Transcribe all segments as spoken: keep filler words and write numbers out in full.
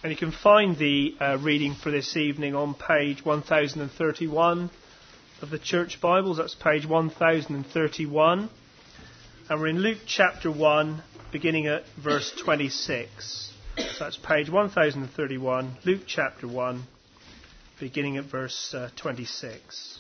And you can find the uh, reading for this evening on page one thousand thirty-one of the Church Bibles. That's page one thousand thirty-one. And we're in Luke chapter one, beginning at verse twenty-six. So that's page one thousand thirty-one, Luke chapter one, beginning at verse uh, twenty-six.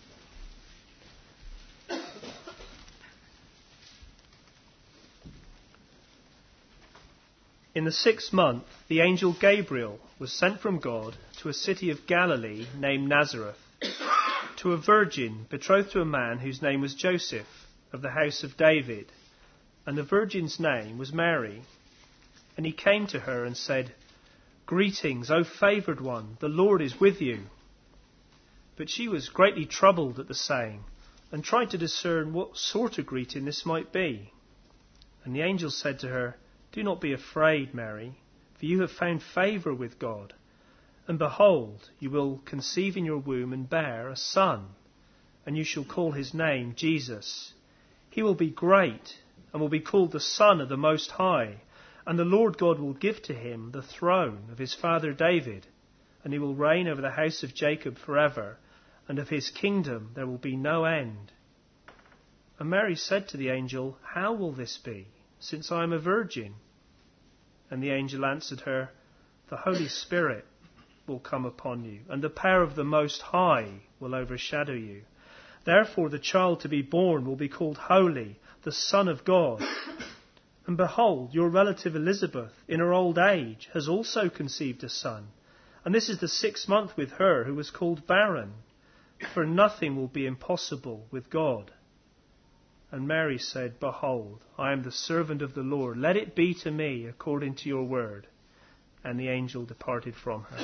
In the sixth month, the angel Gabriel was sent from God to a city of Galilee named Nazareth, to a virgin betrothed to a man whose name was Joseph, of the house of David, and the virgin's name was Mary. And he came to her and said, "Greetings, O favoured one, the Lord is with you." But she was greatly troubled at the saying, and tried to discern what sort of greeting this might be. And the angel said to her, "Do not be afraid, Mary, for you have found favour with God. And behold, you will conceive in your womb and bear a son, and you shall call his name Jesus. He will be great, and will be called the Son of the Most High. And the Lord God will give to him the throne of his father David, and he will reign over the house of Jacob forever, and of his kingdom there will be no end." And Mary said to the angel, "How will this be, since I am a virgin?" And the angel answered her, "The Holy Spirit will come upon you, and the power of the Most High will overshadow you. Therefore the child to be born will be called Holy, the Son of God. And behold, your relative Elizabeth, in her old age, has also conceived a son. And this is the sixth month with her who was called barren. For nothing will be impossible with God." And Mary said, "Behold, I am the servant of the Lord. Let it be to me according to your word." And the angel departed from her.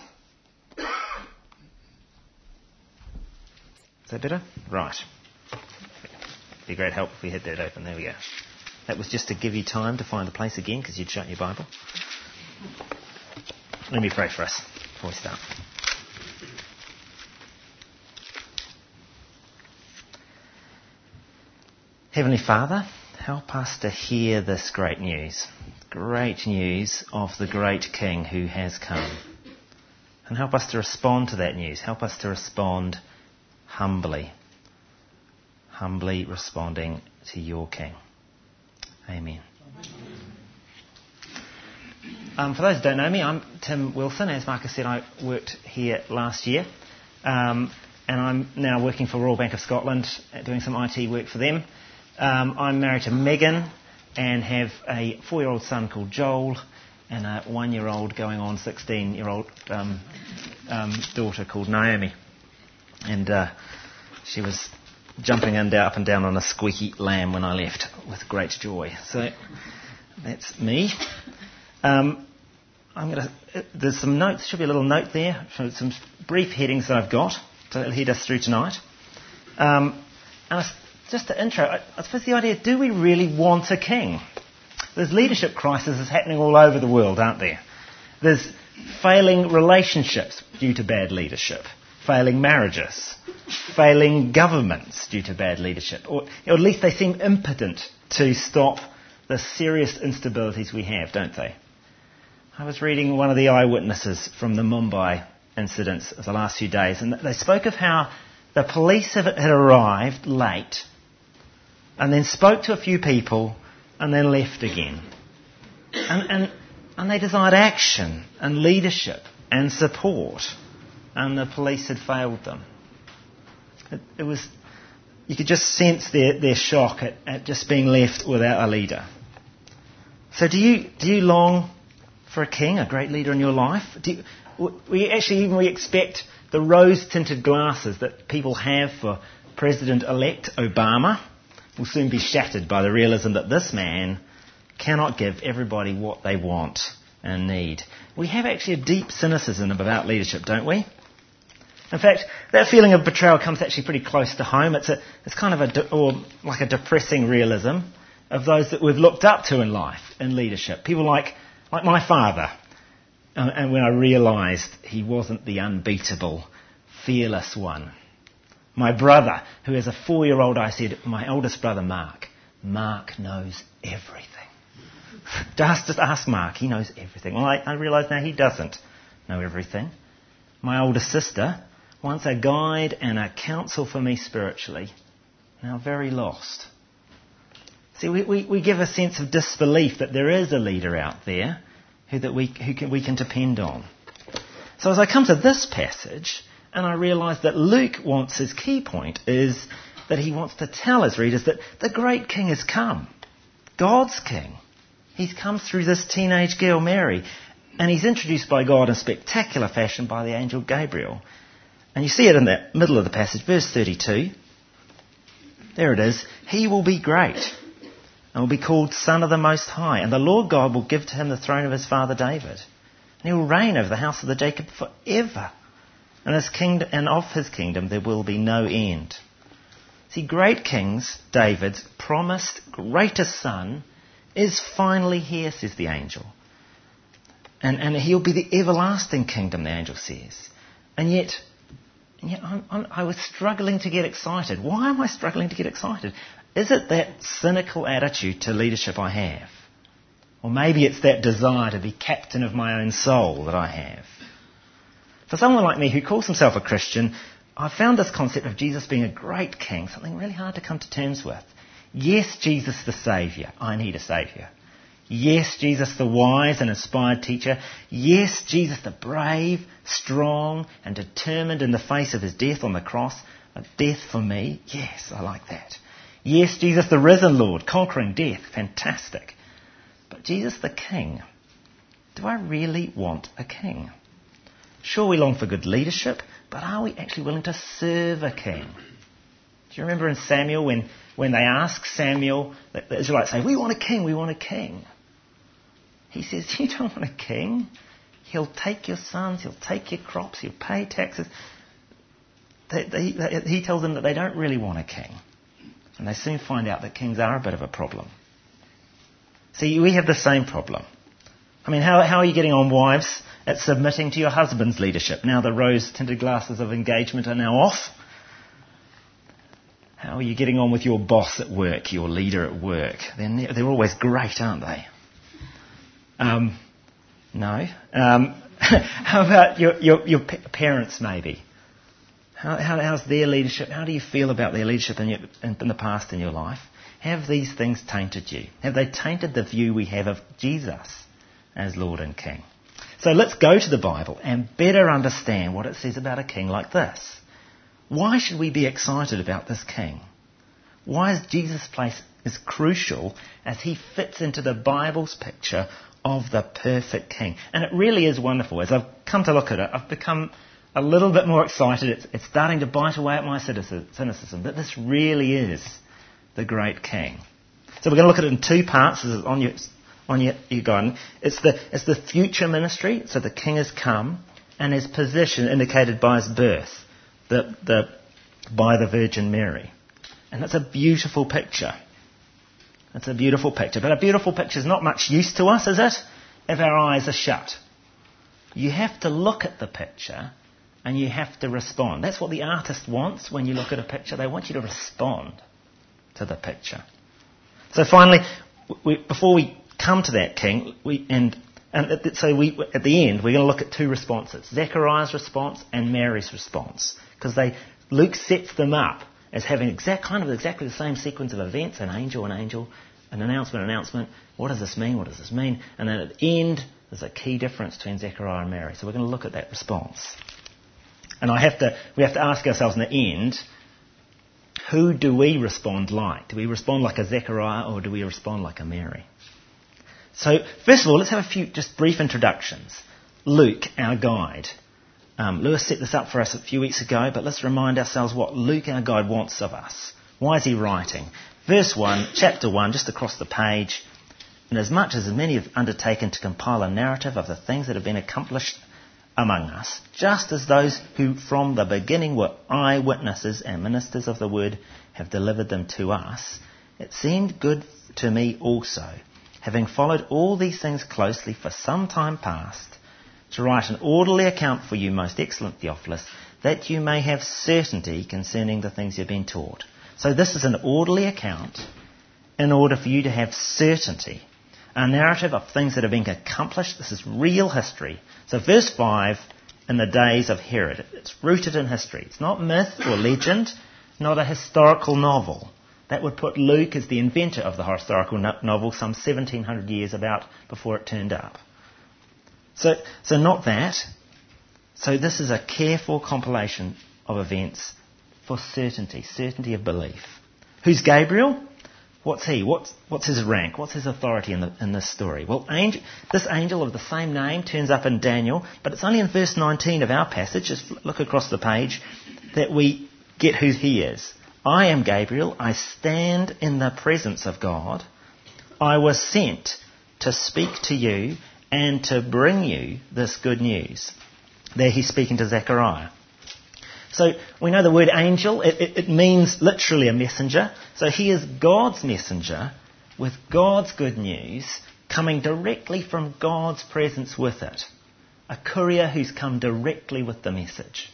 Is that better? Right. Be great help if we had that open. There we go. That was just to give you time to find the place again, because you'd shut your Bible. Let me pray for us before we start. Heavenly Father, help us to hear this great news. Great news of the great King who has come. And help us to respond to that news. Help us to respond humbly. Humbly responding to your King. Amen. Um, for those who don't know me, I'm Tim Wilson. As Marcus said, I worked here last year. Um, and I'm now working for Royal Bank of Scotland, doing some I T work for them. Um, I'm married to Megan and have a four-year-old son called Joel and a one-year-old going on sixteen-year-old um, um, daughter called Naomi. And uh, she was jumping and up and down on a squeaky lamb when I left with great joy. So that's me. Um, I'm going to. There's some notes. Should be a little note there for some brief headings that I've got to lead us through tonight. Um, and I, just to intro, I, I suppose the idea: do we really want a king? There's leadership crises happening all over the world, aren't there? There's failing relationships due to bad leadership, failing marriages, failing governments due to bad leadership, or, or at least they seem impotent to stop the serious instabilities we have, don't they? I was reading one of the eyewitnesses from the Mumbai incidents of the last few days, and they spoke of how the police had arrived late and then spoke to a few people and then left again. And, and, and they desired action and leadership and support, and the police had failed them. It, it was, you could just sense their, their shock at, at just being left without a leader. So do you do you long for a king, a great leader in your life? Do you, we actually even we expect the rose-tinted glasses that people have for President-elect Obama will soon be shattered by the realism that this man cannot give everybody what they want and need. We have actually a deep cynicism about leadership, don't we? In fact, that feeling of betrayal comes actually pretty close to home. It's a, it's kind of a, de- or like a depressing realism of those that we've looked up to in life, in leadership. People like, like my father. And, and when I realised he wasn't the unbeatable, fearless one. My brother, who as a four-year-old I said, my eldest brother Mark, Mark knows everything. Just, just ask Mark. He knows everything. Well, I, I realise now he doesn't know everything. My older sister, once a guide and a counsel for me spiritually, now very lost. See, we, we, we give a sense of disbelief that there is a leader out there who, that we, who can, we can depend on. So as I come to this passage, and I realise that Luke wants, his key point is that he wants to tell his readers that the great king has come. God's king. He's come through this teenage girl, Mary, and he's introduced by God in spectacular fashion by the angel Gabriel. And you see it in the middle of the passage, verse thirty-two. There it is. He will be great and will be called Son of the Most High. And the Lord God will give to him the throne of his father David. And he will reign over the house of the Jacob forever. And, his kingdom, and of his kingdom there will be no end. See, great kings, David's promised greatest son, is finally here, says the angel. And, and he'll be the everlasting kingdom, the angel says. And yet, and yet I'm, I'm, I was struggling to get excited. Why am I struggling to get excited? Is it that cynical attitude to leadership I have? Or maybe it's that desire to be captain of my own soul that I have. For someone like me who calls himself a Christian, I found this concept of Jesus being a great king something really hard to come to terms with. Yes, Jesus the Saviour. I need a Saviour. Yes, Jesus the wise and inspired teacher. Yes, Jesus the brave, strong and determined in the face of his death on the cross. A death for me. Yes, I like that. Yes, Jesus the risen Lord, conquering death. Fantastic. But Jesus the King. Do I really want a king? Sure, we long for good leadership, but are we actually willing to serve a king? Do you remember in Samuel when, when they ask Samuel, the, the Israelites say, we want a king, we want a king. He says, you don't want a king. He'll take your sons, he'll take your crops, he'll pay taxes. They, they, they, he tells them that they don't really want a king. And they soon find out that kings are a bit of a problem. See, we have the same problem. I mean, how, how are you getting on, wives, at submitting to your husband's leadership? Now the rose-tinted glasses of engagement are now off. How are you getting on with your boss at work, your leader at work? They're, ne- they're always great, aren't they? Um, no. Um, how about your, your, your parents, maybe? How, how, how's their leadership? How do you feel about their leadership in, your, in, in the past in your life? Have these things tainted you? Have they tainted the view we have of Jesus as Lord and King? So let's go to the Bible and better understand what it says about a king like this. Why should we be excited about this king? Why is Jesus' place as crucial as he fits into the Bible's picture of the perfect king? And it really is wonderful. As I've come to look at it, I've become a little bit more excited. It's, it's starting to bite away at my cynicism that this really is the great king. So we're going to look at it in two parts. This is on your, on your, your guide. It's the, it's the future ministry. So the king has come, and his position indicated by his birth, the, the, by the Virgin Mary. And it's a beautiful picture. It's a beautiful picture. But a beautiful picture is not much use to us, is it? If our eyes are shut. You have to look at the picture and you have to respond. That's what the artist wants when you look at a picture. They want you to respond to the picture. So finally, we, before we come to that king, we, and, and so we, at the end, we're going to look at two responses. Zechariah's response and Mary's response. Because they Luke sets them up as having exact, kind of exactly the same sequence of events, an angel, an angel, an announcement, an announcement. What does this mean? What does this mean? And then at the end, there's a key difference between Zechariah and Mary. So we're going to look at that response. And I have to, we have to ask ourselves in the end, who do we respond like? Do we respond like a Zechariah or do we respond like a Mary? So first of all, let's have a few just brief introductions. Luke, our guide. Um, Lewis set this up for us a few weeks ago, but let's remind ourselves what Luke, our guide, wants of us. Why is he writing? Verse one, chapter one, just across the page. Inasmuch as many have undertaken to compile a narrative of the things that have been accomplished among us, just as those who from the beginning were eyewitnesses and ministers of the word have delivered them to us, it seemed good to me also, having followed all these things closely for some time past, to write an orderly account for you, most excellent Theophilus, that you may have certainty concerning the things you've been taught. So this is an orderly account in order for you to have certainty. a narrative of things that have been accomplished. This is real history. So verse five, in the days of Herod. It's rooted in history. It's not myth or legend, not a historical novel. That would put Luke as the inventor of the historical no- novel some seventeen hundred years about before it turned up. So, so not that. So this is a careful compilation of events for certainty, certainty of belief. Who's Gabriel? What's he? What's, what's his rank? What's his authority in, the, in this story? Well, angel, this angel of the same name turns up in Daniel, but it's only in verse nineteen of our passage, just look across the page, that we get who he is. I am Gabriel. I stand in the presence of God. I was sent to speak to you and to bring you this good news. There he's speaking to Zechariah. So we know the word angel, it, it, it means literally a messenger. So he is God's messenger with God's good news coming directly from God's presence with it. A courier who's come directly with the message.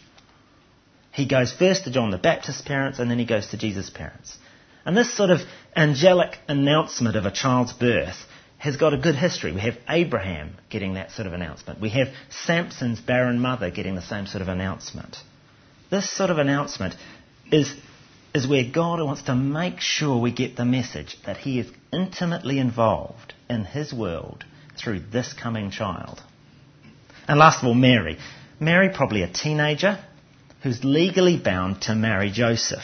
He goes first to John the Baptist's parents and then he goes to Jesus' parents. And this sort of angelic announcement of a child's birth has got a good history. We have Abraham getting that sort of announcement. We have Samson's barren mother getting the same sort of announcement. This sort of announcement is, is where God wants to make sure we get the message that he is intimately involved in his world through this coming child. And last of all, Mary. Mary, probably a teenager, who's legally bound to marry Joseph.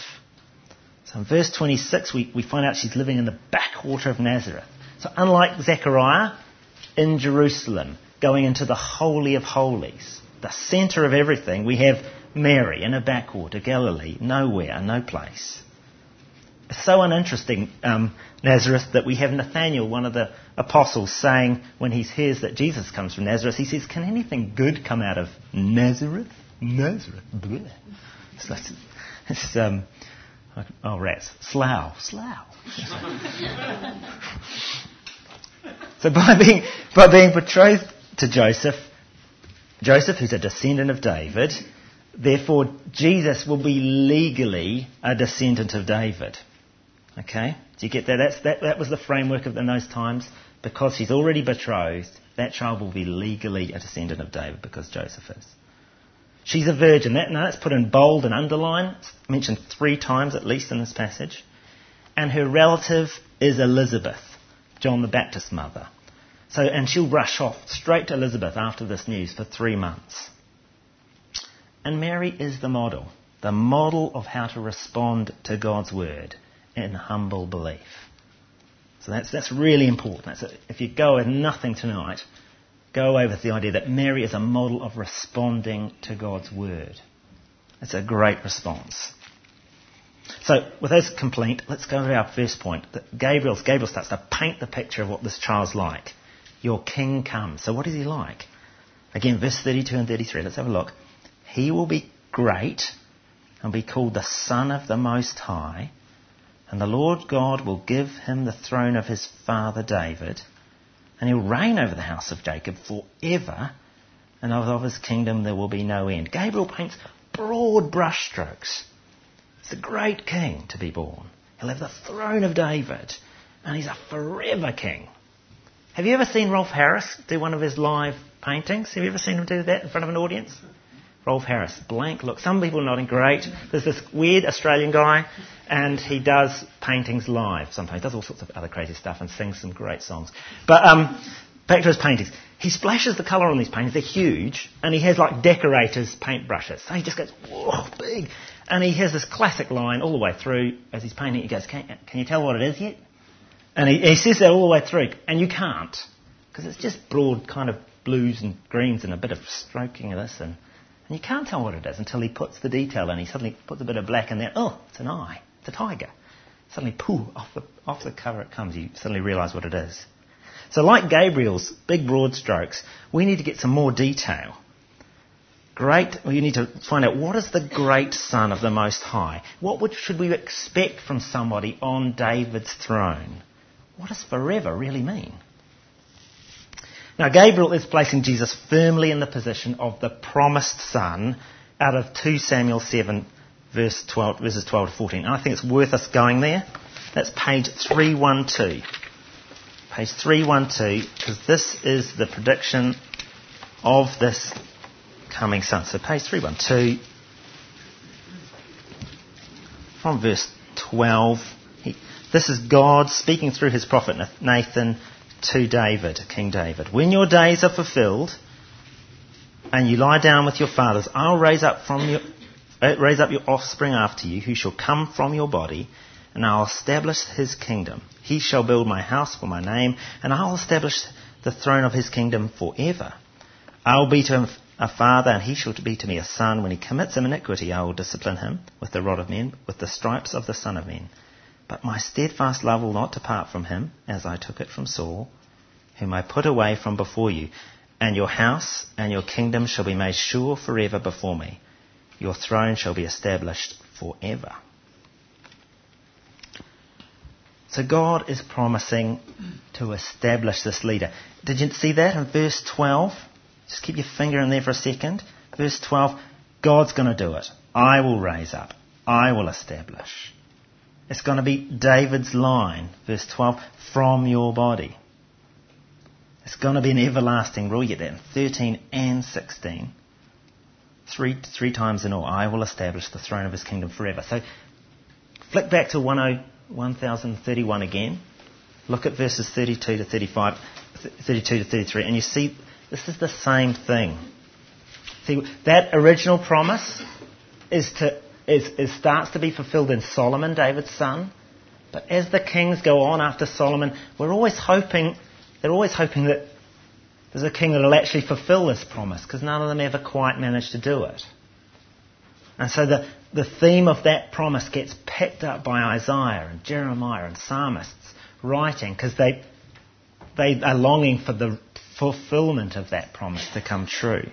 So in verse twenty-six, we, we find out she's living in the backwater of Nazareth. So unlike Zechariah, in Jerusalem, going into the Holy of Holies, the centre of everything, we have Mary in a backwater, Galilee, nowhere, no place. It's so uninteresting, um, Nazareth, that we have Nathanael, one of the apostles, saying when he hears that Jesus comes from Nazareth, he says, can anything good come out of Nazareth? Nazareth. Blech. It's, like, it's um, oh, rats. Slough. Slough. So by being, by being betrothed to Joseph, Joseph, who's a descendant of David, therefore Jesus will be legally a descendant of David. Okay? Do you get that? That's, that? That was the framework of in those times. Because she's already betrothed, that child will be legally a descendant of David because Joseph is. She's a virgin. That, now that's put in bold and underline. It's mentioned three times at least in this passage. And her relative is Elizabeth, John the Baptist's mother. So, and she'll rush off straight to Elizabeth after this news for three months. And Mary is the model, the model of how to respond to God's word in humble belief. So that's that's really important. That's a, if you go with nothing tonight, go away with the idea that Mary is a model of responding to God's word. It's a great response. So with this complete, let's go to our first point. Gabriel, Gabriel starts to paint the picture of what this child's like. Your king comes. So what is he like? Again, verse thirty-two and thirty-three. Let's have a look. He will be great and be called the Son of the Most High. And the Lord God will give him the throne of his father David. And he'll reign over the house of Jacob forever. And of his kingdom there will be no end. Gabriel paints broad brushstrokes. It's a great king to be born. He'll have the throne of David. And he's a forever king. Have you ever seen Rolf Harris do one of his live paintings? Have you ever seen him do that in front of an audience? Rolf Harris, blank look. Some people are nodding, great. There's this weird Australian guy, and he does paintings live sometimes. He does all sorts of other crazy stuff and sings some great songs. But um, back to his paintings. He splashes the colour on these paintings. They're huge, and he has like decorators' paintbrushes. So he just goes, whoa, big. And he has this classic line all the way through as he's painting. He goes, can, can you tell what it is yet? And he, he says that all the way through, and you can't, because it's just broad kind of blues and greens and a bit of stroking of this, and, and you can't tell what it is until he puts the detail in. He suddenly puts a bit of black in there. Oh, it's an eye. It's a tiger. Suddenly, pooh, off the, off the cover it comes. You suddenly realise what it is. So like Gabriel's big broad strokes, we need to get some more detail. Great, well, you need to find out what is the great Son of the Most High. What would, should we expect from somebody on David's throne? What does forever really mean? Now, Gabriel is placing Jesus firmly in the position of the promised son out of two Samuel seven, verse twelve, verses twelve to fourteen. And I think it's worth us going there. That's page three twelve. page three twelve, because this is the prediction of this coming son. So page three twelve, from verse twelve, he, this is God speaking through his prophet Nathan to David, King David. When your days are fulfilled and you lie down with your fathers, I'll raise up from your uh, raise up your offspring after you, who shall come from your body, and I'll establish his kingdom. He shall build my house for my name, and I'll establish the throne of his kingdom forever. I will be to him a father, and he shall be to me a son. When he commits iniquity, I will discipline him with the rod of men, with the stripes of the Son of Men. But my steadfast love will not depart from him, as I took it from Saul, whom I put away from before you. And your house and your kingdom shall be made sure forever before me. Your throne shall be established forever. So God is promising to establish this leader. Did you see that in verse twelve? Just keep your finger in there for a second. Verse twelve, God's going to do it. I will raise up. I will establish. It's going to be David's line, verse twelve, from your body. It's going to be an everlasting rule. You get that in thirteen and sixteen. Three, three times in all, I will establish the throne of his kingdom forever. So flick back to one thousand thirty-one again. Look at verses thirty-two to thirty-five, thirty-two to thirty-three, and you see this is the same thing. See, that original promise is to is, is starts to be fulfilled in Solomon, David's son. But as the kings go on after Solomon, we're always hoping they're always hoping that there's a king that will actually fulfill this promise, because none of them ever quite managed to do it. And so the, the theme of that promise gets picked up by Isaiah and Jeremiah and psalmists writing, because they, they are longing for the fulfillment of that promise to come true.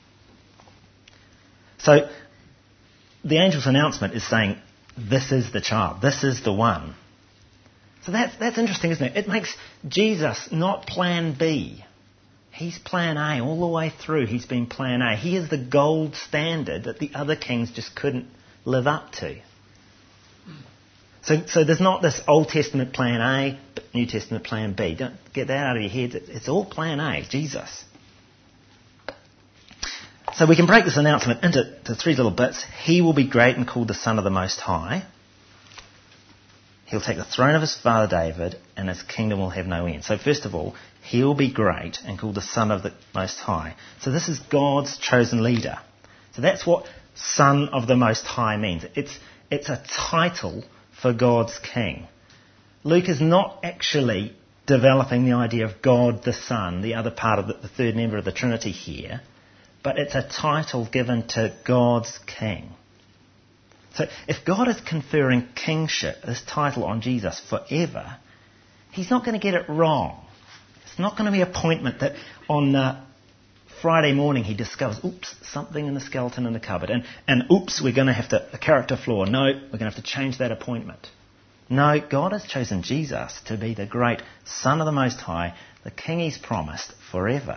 So the angel's announcement is saying, this is the child, this is the one. So that's, that's interesting, isn't it? It makes Jesus not plan B. He's plan A all the way through. He's been plan A. He is the gold standard that the other kings just couldn't live up to. So, so there's not this Old Testament plan A, but New Testament plan B. Don't get that out of your head. It's all plan A, Jesus. So we can break this announcement into to three little bits. He will be great and called the Son of the Most High. He'll take the throne of his father David, and his kingdom will have no end. So first of all, he'll be great and called the Son of the Most High. So this is God's chosen leader. So that's what Son of the Most High means. It's, it's a title for God's king. Luke is not actually developing the idea of God the Son, the other part of the, the third member of the Trinity here, but it's a title given to God's king. So if God is conferring kingship, this title, on Jesus forever, he's not going to get it wrong. It's not going to be an appointment that on uh, Friday morning he discovers, oops, something in the skeleton in the cupboard, and, and oops, we're going to have to, a character flaw. No, we're going to have to change that appointment. No, God has chosen Jesus to be the great Son of the Most High, the King he's promised forever.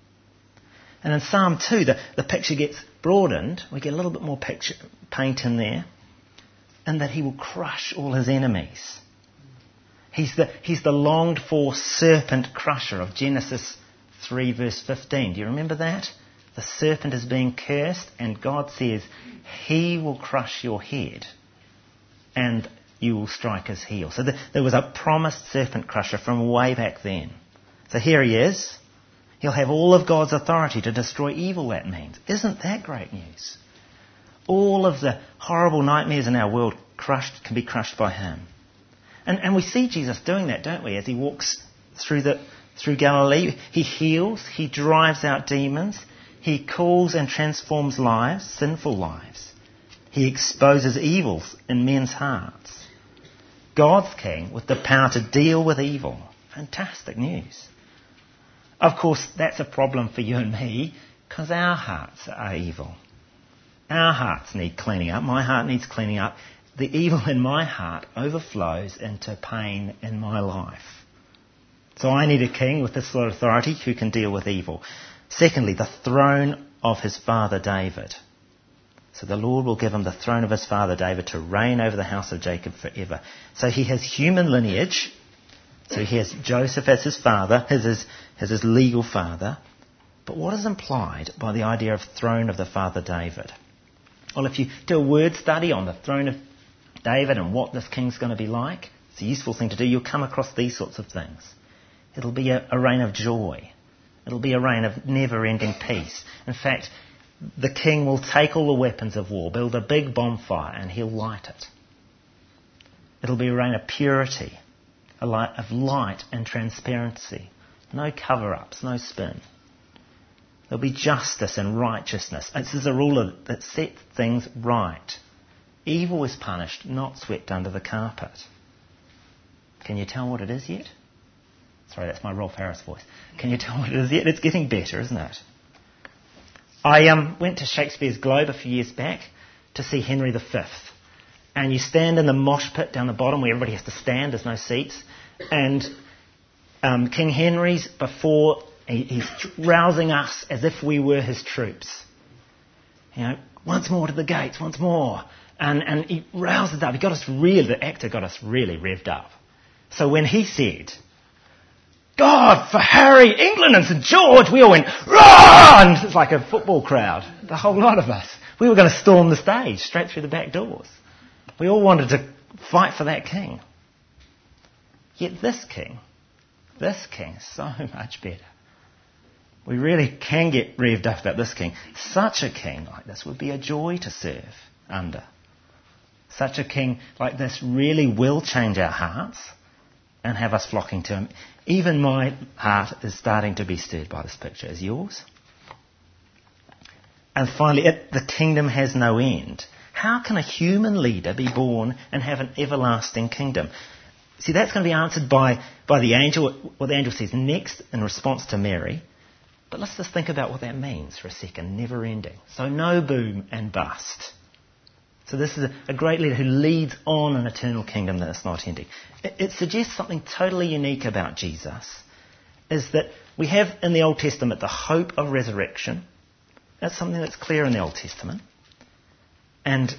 And in Psalm two, the, the picture gets broadened. We get a little bit more picture, paint in there, and that he will crush all his enemies. He's the, he's the longed-for serpent crusher of Genesis three, verse fifteen. Do you remember that? The serpent is being cursed, and God says, he will crush your head, and you will strike his heel. So the, there was a promised serpent crusher from way back then. So here he is. He'll have all of God's authority to destroy evil, that means. Isn't that great news? All of the horrible nightmares in our world crushed can be crushed by him. And, and we see Jesus doing that, don't we, as he walks through, the, through Galilee. He heals, he drives out demons, he calls and transforms lives, sinful lives. He exposes evils in men's hearts. God's king with the power to deal with evil. Fantastic news. Of course, that's a problem for you and me, because our hearts are evil. Our hearts need cleaning up. My heart needs cleaning up. The evil in my heart overflows into pain in my life. So I need a king with this sort of authority who can deal with evil. Secondly, the throne of his father David. So the Lord will give him the throne of his father David to reign over the house of Jacob forever. So he has human lineage, So he has Joseph as his father, his, his, his, his legal father. But what is implied by the idea of throne of the father David? Well, if you do a word study on the throne of David and what this king's going to be like, it's a useful thing to do. You'll come across these sorts of things. It'll be a, a reign of joy. It'll be a reign of never-ending peace. In fact, the king will take all the weapons of war, build a big bonfire, and he'll light it. It'll be a reign of purity, a light of light and transparency. No cover-ups, no spin. There'll be justice and righteousness. This is a ruler that sets things right. Evil is punished, not swept under the carpet. Can you tell what it is yet? Sorry, that's my Rolf Harris voice. Can you tell what it is yet? It's getting better, isn't it? I um, went to Shakespeare's Globe a few years back to see Henry the Fifth. And you stand in the mosh pit down the bottom where everybody has to stand, there's no seats. And um, King Henry's before... He's rousing us as if we were his troops. You know, once more to the gates, once more. And, and he rouses up. He got us really, the actor got us really revved up. So when he said, God for Harry, England and Saint George, we all went, run! It's like a football crowd, the whole lot of us. We were going to storm the stage straight through the back doors. We all wanted to fight for that king. Yet this king, this king is so much better. We really can get revved up about this king. Such a king like this would be a joy to serve under. Such a king like this really will change our hearts and have us flocking to him. Even my heart is starting to be stirred by this picture. Is yours? And finally, it, the kingdom has no end. How can a human leader be born and have an everlasting kingdom? See, that's going to be answered by, by the angel, what the angel says next in response to Mary. But let's just think about what that means for a second. Never ending. So no boom and bust. So this is a, a great leader who leads on an eternal kingdom that's not ending. It, it suggests something totally unique about Jesus. Is that we have in the Old Testament the hope of resurrection. That's something that's clear in the Old Testament. And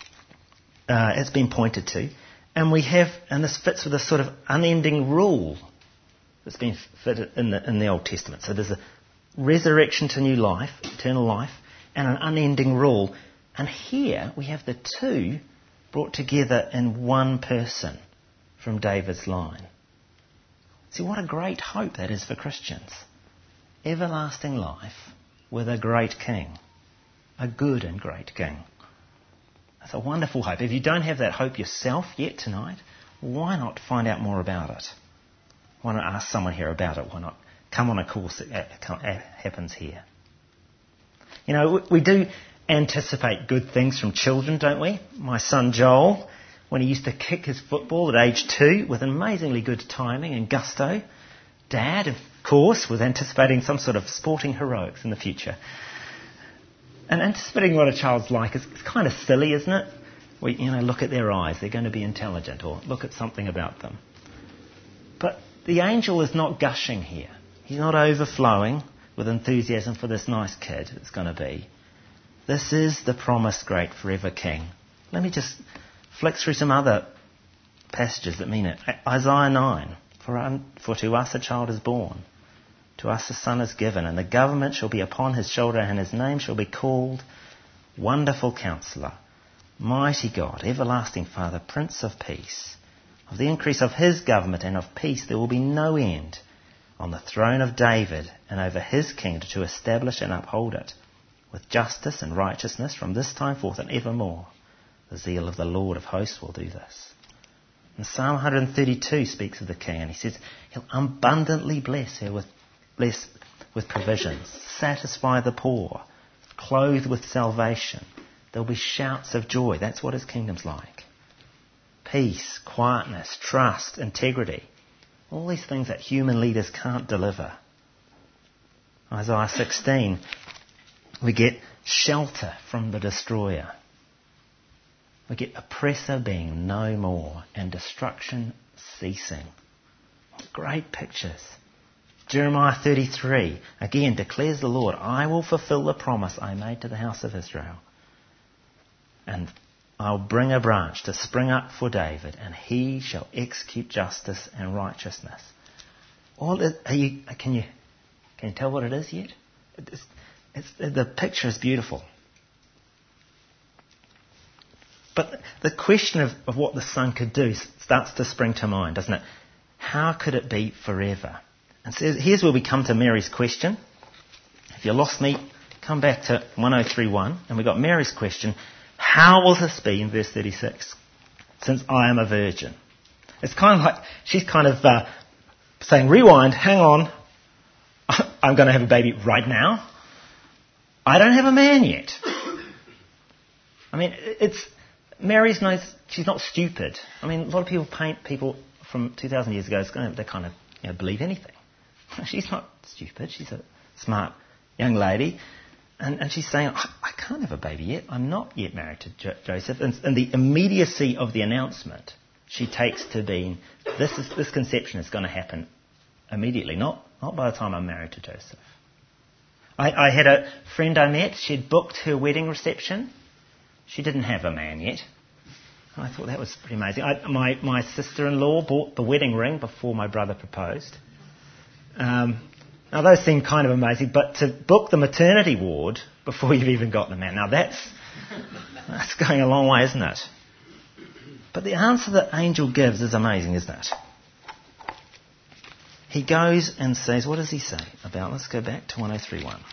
uh, it's been pointed to. And we have, and this fits with a sort of unending rule that's been fitted in the, in the Old Testament. So there's a resurrection to new life, eternal life, and an unending rule. And here we have the two brought together in one person from David's line. See, what a great hope that is for Christians. Everlasting life with a great king. A good and great king. That's a wonderful hope. If you don't have that hope yourself yet tonight, why not find out more about it? Why not ask someone here about it? Why not come on a course that happens here? You know, we do anticipate good things from children, don't we? My son Joel, when he used to kick his football at age two with amazingly good timing and gusto, Dad, of course, was anticipating some sort of sporting heroics in the future. And anticipating what a child's like is kind of silly, isn't it? We, you know, look at their eyes, they're going to be intelligent, or look at something about them. But the angel is not gushing here. He's not overflowing with enthusiasm for this nice kid it's going to be. This is the promised great forever king. Let me just flick through some other passages that mean it. Isaiah nine, for, un, for to us a child is born, to us a son is given, and the government shall be upon his shoulder, and his name shall be called Wonderful Counselor, Mighty God, Everlasting Father, Prince of Peace. Of the increase of his government and of peace there will be no end, on the throne of David and over his kingdom, to establish and uphold it with justice and righteousness from this time forth and evermore. The zeal of the Lord of hosts will do this. And Psalm one thirty-two speaks of the king, and he says he'll abundantly bless her with, bless with provisions, satisfy the poor, clothe with salvation. There'll be shouts of joy. That's what his kingdom's like. Peace, quietness, trust, integrity. All these things that human leaders can't deliver. Isaiah sixteen, we get shelter from the destroyer. We get oppressor being no more and destruction ceasing. What great pictures. Jeremiah thirty-three, again, declares the Lord, I will fulfill the promise I made to the house of Israel. And I'll bring a branch to spring up for David, and he shall execute justice and righteousness. All it, are you, can you can you tell what it is yet? It's, it's, the picture is beautiful. But the question of, of what the Son could do starts to spring to mind, doesn't it? How could it be forever? And so here's where we come to Mary's question. If you lost me, come back to one oh three one, and we've got Mary's question. How will this be, in verse thirty-six, since I am a virgin? It's kind of like, she's kind of uh, saying, rewind, hang on, I'm going to have a baby right now. I don't have a man yet. I mean, it's, Mary's nice, she's not stupid. I mean, a lot of people paint people from two thousand years ago as going to, they kind of, you know, believe anything. She's not stupid, she's a smart young lady. And, and she's saying, I, I can't have a baby yet. I'm not yet married to jo- Joseph. And, and the immediacy of the announcement she takes to being, this is, this conception is going to happen immediately, not, not by the time I'm married to Joseph. I, I had a friend I met. She'd booked her wedding reception. She didn't have a man yet. And I thought that was pretty amazing. I, my, my sister-in-law bought the wedding ring before my brother proposed. Um... Now, those seem kind of amazing, but to book the maternity ward before you've even got the man, now that's, that's going a long way, isn't it? But the answer that angel gives is amazing, isn't it? He goes and says, what does he say about, let's go back to one oh three one.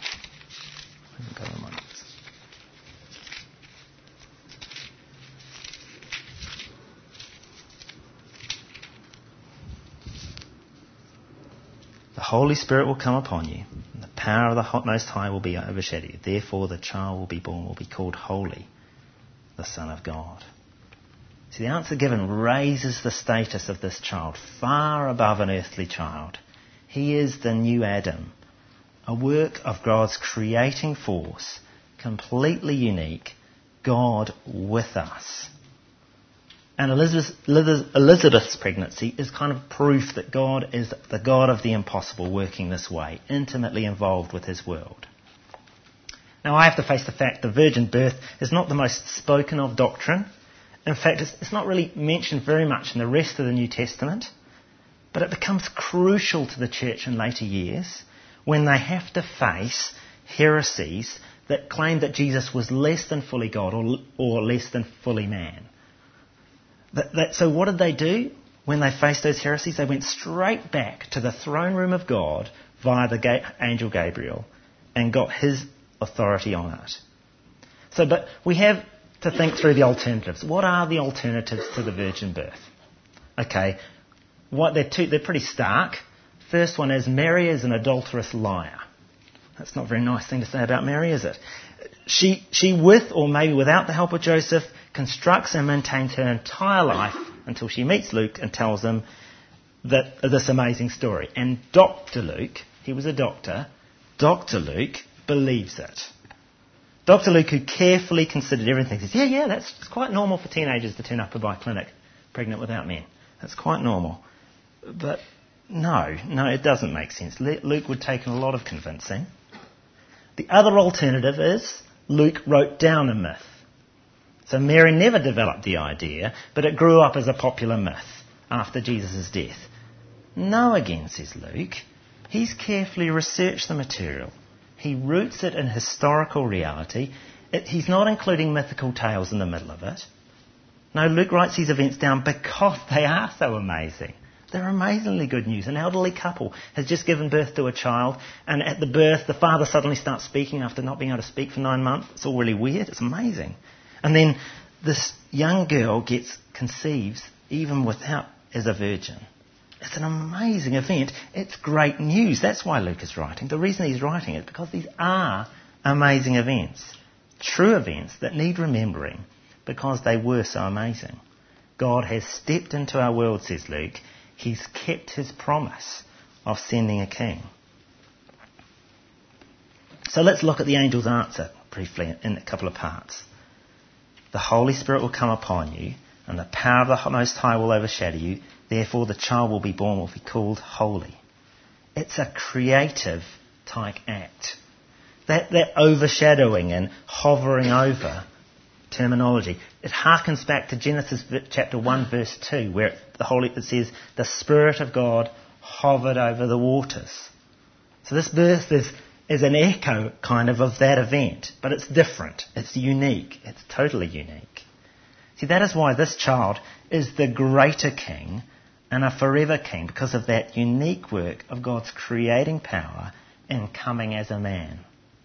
The Holy Spirit will come upon you, and the power of the Most High will be overshadow you. Therefore the child will be born, will be called Holy, the Son of God. See, the answer given raises the status of this child far above an earthly child. He is the new Adam, a work of God's creating force, completely unique, God with us. And Elizabeth's, Elizabeth's pregnancy is kind of proof that God is the God of the impossible, working this way, intimately involved with his world. Now, I have to face the fact the virgin birth is not the most spoken of doctrine. In fact, it's, it's not really mentioned very much in the rest of the New Testament. But it becomes crucial to the church in later years when they have to face heresies that claim that Jesus was less than fully God or, or less than fully man. That, that, so what did they do when they faced those heresies? They went straight back to the throne room of God via the ga- angel Gabriel and got his authority on it. So, but we have to think through the alternatives. What are the alternatives to the virgin birth? Okay, what they're, two, they're pretty stark. First one is Mary is an adulterous liar. That's not a very nice thing to say about Mary, is it? She, she with or maybe without the help of Joseph, constructs and maintains her entire life until she meets Luke and tells him that this amazing story. And Doctor Luke, he was a doctor, Doctor Luke believes it. Doctor Luke, who carefully considered everything, says, yeah, yeah, that's quite normal for teenagers to turn up at my clinic pregnant without men. That's quite normal. But no, no, it doesn't make sense. Luke would take a lot of convincing. The other alternative is Luke wrote down a myth. So Mary never developed the idea, but it grew up as a popular myth after Jesus' death. No, again, says Luke. He's carefully researched the material. He roots it in historical reality. It, he's not including mythical tales in the middle of it. No, Luke writes these events down because they are so amazing. They're amazingly good news. An elderly couple has just given birth to a child, and at the birth, the father suddenly starts speaking after not being able to speak for nine months. It's all really weird. It's amazing. And then this young girl gets conceives even without as a virgin. It's an amazing event. It's great news. That's why Luke is writing. The reason he's writing it is because these are amazing events. True events that need remembering because they were so amazing. God has stepped into our world, says Luke. He's kept his promise of sending a king. So let's look at the angel's answer briefly in a couple of parts. The Holy Spirit will come upon you, and the power of the Most High will overshadow you. Therefore the child will be born, will be called Holy. It's a creative type act. That, that overshadowing and hovering over terminology. It harkens back to Genesis chapter one, verse two, where it, the Holy, it says, the Spirit of God hovered over the waters. So this birth is, is an echo kind of of that event, but it's different. It's unique. It's totally unique. See, that is why this child is the greater king and a forever king, because of that unique work of God's creating power in coming as a man.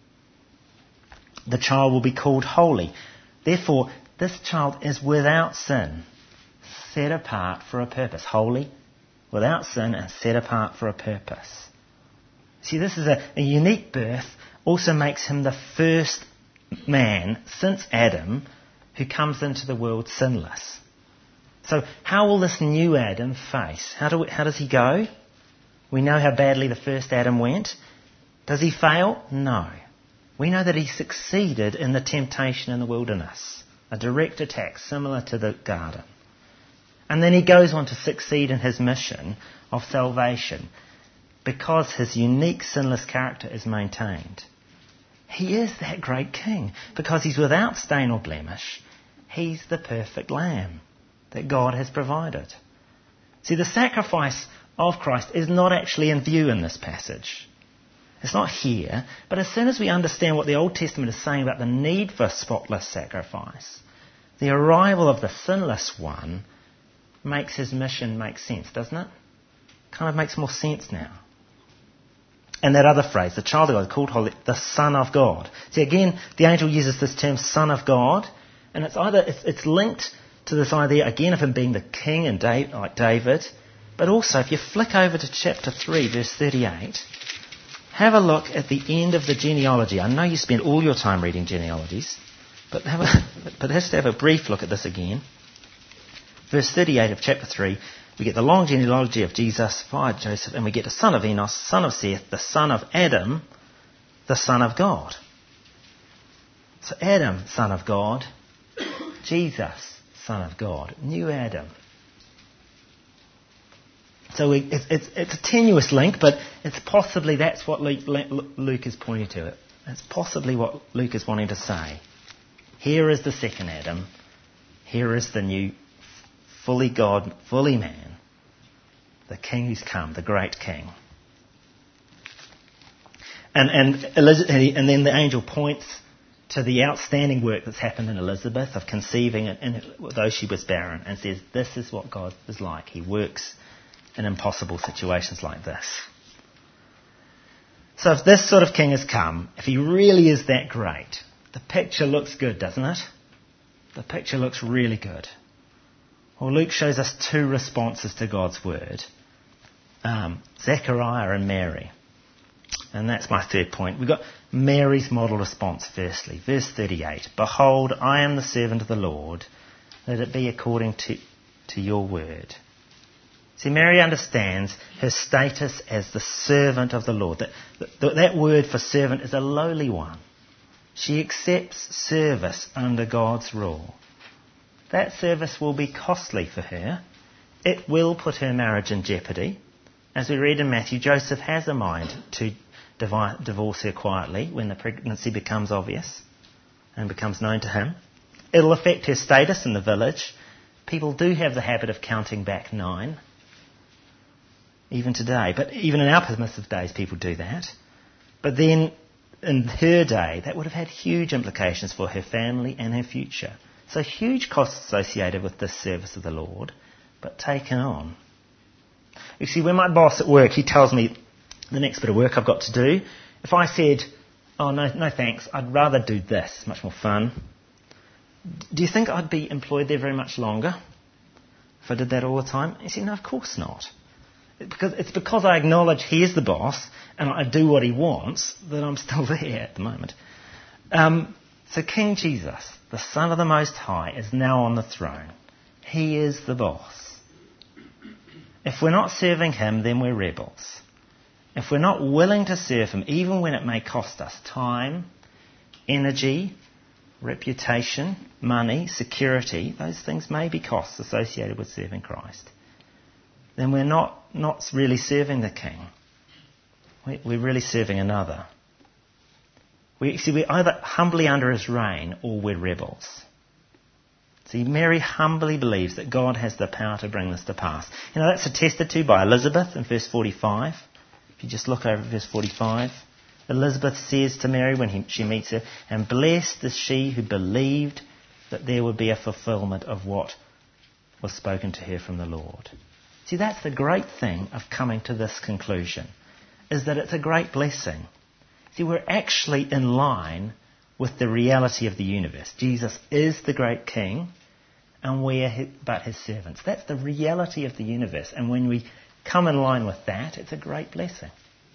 The child will be called holy. Therefore, this child is without sin, set apart for a purpose. Holy, without sin, and set apart for a purpose. See, this is a, a unique birth, also makes him the first man since Adam who comes into the world sinless. So how will this new Adam face? How, do we, how does he go? We know how badly the first Adam went. Does he fail? No. We know that he succeeded in the temptation in the wilderness, a direct attack similar to the garden. And then he goes on to succeed in his mission of salvation because his unique sinless character is maintained. He is that great king because he's without stain or blemish. He's the perfect lamb that God has provided. See, the sacrifice of Christ is not actually in view in this passage. It's not here, but as soon as we understand what the Old Testament is saying about the need for spotless sacrifice, the arrival of the sinless one makes his mission make sense, doesn't it? Kind of makes more sense now. And that other phrase, the child of God, called holy, the Son of God. See, again, the angel uses this term, Son of God, and it's either it's, it's linked to this idea, again, of him being the king and Dave, like David, but also, if you flick over to chapter three, verse thirty-eight, have a look at the end of the genealogy. I know you spend all your time reading genealogies, but have a, but let's have a brief look at this again. Verse thirty-eight of chapter three, we get the long genealogy of Jesus via Joseph, and we get the son of Enos, son of Seth, the son of Adam, the son of God. So Adam, son of God, Jesus, son of God, new Adam. So we, it's, it's, it's a tenuous link, but it's possibly that's what Luke, Luke is pointing to. It. It's possibly what Luke is wanting to say. Here is the second Adam. Here is the new, fully God, fully man, the King who's come, the great King. And and and then the angel points to the outstanding work that's happened in Elizabeth of conceiving, and, and though she was barren, and says this is what God is like. He works in impossible situations like this. So if this sort of king has come, if he really is that great, the picture looks good, doesn't it? The picture looks really good. Well, Luke shows us two responses to God's word. Um, Zechariah and Mary. And that's my third point. We've got Mary's model response firstly. Verse thirty-eight. Behold, I am the servant of the Lord. Let it be according to, to your word. See, Mary understands her status as the servant of the Lord. That, that, that word for servant is a lowly one. She accepts service under God's rule. That service will be costly for her. It will put her marriage in jeopardy. As we read in Matthew, Joseph has a mind to divi- divorce her quietly when the pregnancy becomes obvious and becomes known to him. It'll affect her status in the village. People do have the habit of counting back nine. Even today, but even in our permissive days, people do that. But then, in her day, that would have had huge implications for her family and her future. So huge costs associated with this service of the Lord, but taken on. You see, when my boss at work, he tells me the next bit of work I've got to do, if I said, oh, no, no thanks, I'd rather do this, it's much more fun, do you think I'd be employed there very much longer if I did that all the time? He said, no, of course not. Because it's because I acknowledge he is the boss and I do what he wants that I'm still there at the moment. Um, so King Jesus, the Son of the Most High, is now on the throne. He is the boss. If we're not serving him, then we're rebels. If we're not willing to serve him, even when it may cost us time, energy, reputation, money, security, those things may be costs associated with serving Christ, then we're not, not really serving the King. We're really serving another. We, see, we're either humbly under his reign or we're rebels. See, Mary humbly believes that God has the power to bring this to pass. You know, that's attested to by Elizabeth in verse forty-five. If you just look over verse forty-five, Elizabeth says to Mary when he, she meets her, "And blessed is she who believed that there would be a fulfillment of what was spoken to her from the Lord." See, that's the great thing of coming to this conclusion, is that it's a great blessing. See, we're actually in line with the reality of the universe. Jesus is the great King, and we are but his servants. That's the reality of the universe. And when we come in line with that, it's a great blessing.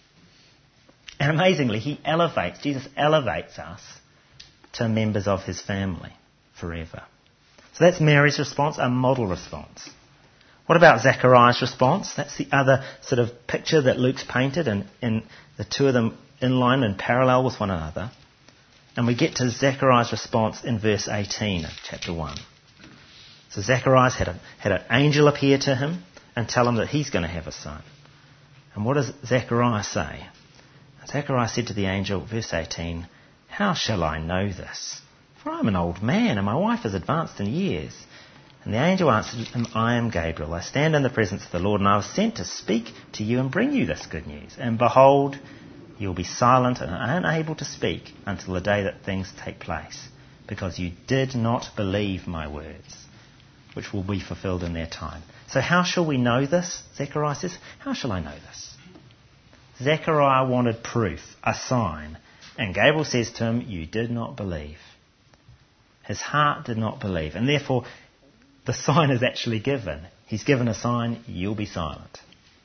And amazingly, he elevates, Jesus elevates us to members of his family forever. So that's Mary's response, a model response. What about Zechariah's response? That's the other sort of picture that Luke's painted, and, and the two of them in line and parallel with one another. And we get to Zechariah's response in verse eighteen of chapter one. So Zechariah had, a, had an angel appear to him and tell him that he's going to have a son. And what does Zechariah say? Zechariah said to the angel, verse eighteen, "How shall I know this? For I'm an old man, and my wife is advanced in years." And the angel answered him, "I am Gabriel. I stand in the presence of the Lord, and I was sent to speak to you and bring you this good news. And behold, you will be silent and unable to speak until the day that things take place, because you did not believe my words, which will be fulfilled in their time." So how shall we know this? Zechariah says, how shall I know this? Zechariah wanted proof, a sign. And Gabriel says to him, you did not believe. His heart did not believe. And therefore, the sign is actually given. He's given a sign, you'll be silent.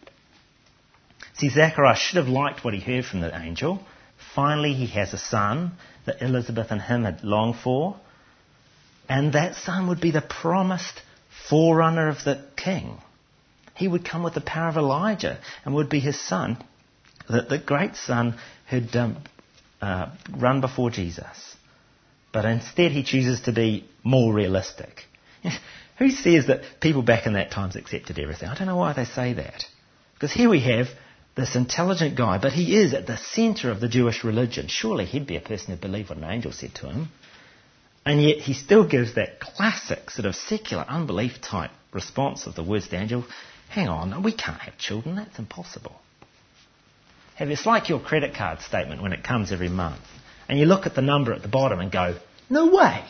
See, Zechariah should have liked what he heard from the angel. Finally, he has a son that Elizabeth and him had longed for. And that son would be the promised forerunner of the king. He would come with the power of Elijah and would be his son, the, the great son who'd um, uh, run before Jesus. But instead he chooses to be more realistic. Who says that people back in that times accepted everything? I don't know why they say that. Because here we have this intelligent guy, but he is at the centre of the Jewish religion. Surely he'd be a person who'd believe what an angel said to him. And yet he still gives that classic sort of secular unbelief type response of the words of the angel. Hang on, we can't have children, that's impossible. It's like your credit card statement when it comes every month. And you look at the number at the bottom and go, no way.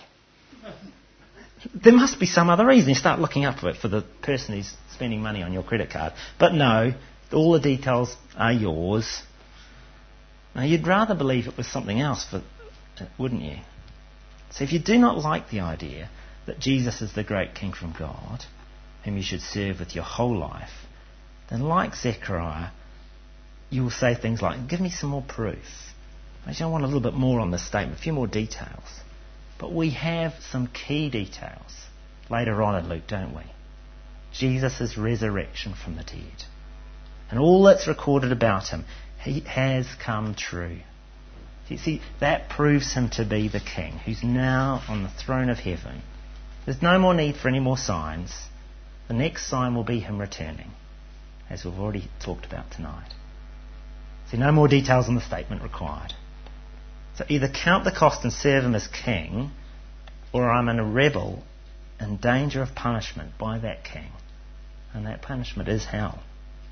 There must be some other reason. You start looking up for it for the person who's spending money on your credit card. But no, all the details are yours. Now, you'd rather believe it was something else, for, wouldn't you? So if you do not like the idea that Jesus is the great King from God, whom you should serve with your whole life, then like Zechariah, you will say things like, give me some more proof. I want a little bit more on this statement, a few more details. But we have some key details later on in Luke, don't we? Jesus' resurrection from the dead. And all that's recorded about him, he has come true. You see, that proves him to be the King, who's now on the throne of heaven. There's no more need for any more signs. The next sign will be him returning, as we've already talked about tonight. See, no more details on the statement required. So either count the cost and serve him as king, or I'm a rebel in danger of punishment by that king. And that punishment is hell.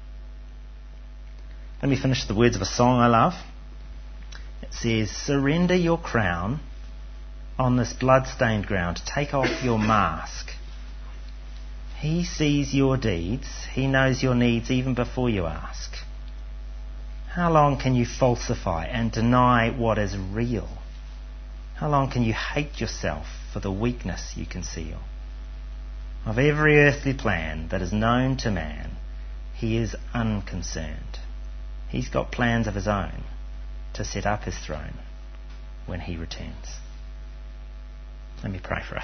Let me finish the words of a song I love. It says, surrender your crown on this blood-stained ground. Take off your mask. He sees your deeds. He knows your needs even before you ask. How long can you falsify and deny what is real? How long can you hate yourself for the weakness you conceal? Of every earthly plan that is known to man, he is unconcerned. He's got plans of his own to set up his throne when he returns. Let me pray for us.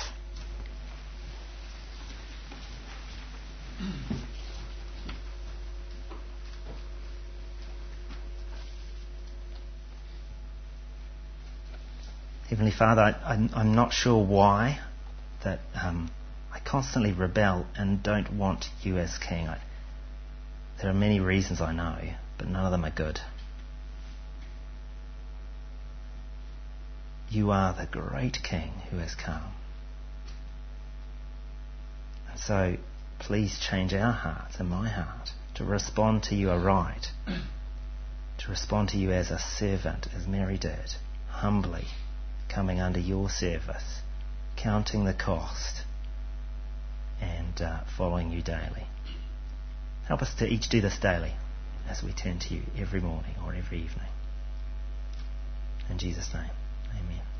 Heavenly Father, I, I'm, I'm not sure why that um, I constantly rebel and don't want you as King. I, there are many reasons I know, but none of them are good. You are the great King who has come. So please change our hearts and my heart to respond to you aright, to respond to you as a servant, as Mary did, humbly coming under your service, counting the cost, and uh, following you daily. Help us to each do this daily as we turn to you every morning or every evening. In Jesus' name, amen.